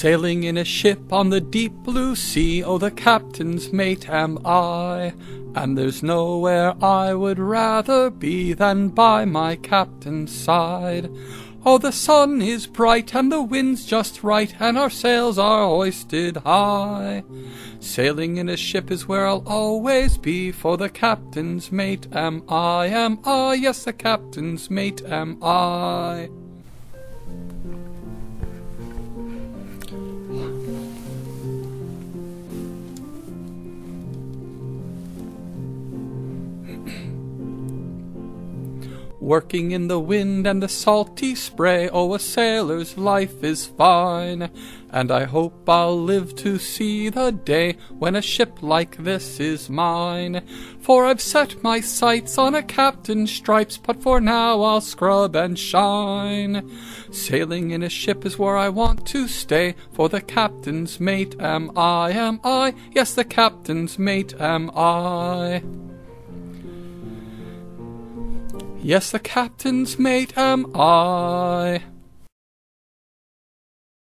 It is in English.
Sailing in a ship on the deep blue sea, oh, the captain's mate am I, and there's nowhere I would rather be than by my captain's side. Oh, the sun is bright and the wind's just right, and our sails are hoisted high. Sailing in a ship is where I'll always be, for the captain's mate am I, yes, the captain's mate am I. Working in the wind and the salty spray, oh, a sailor's life is fine, and I hope I'll live to see the day when a ship like this is mine. For I've set my sights on a captain's stripes, but for now I'll scrub and shine. Sailing in a ship is where I want to stay, for the captain's mate am I, yes, the captain's mate am I. Yes, the captain's mate am I.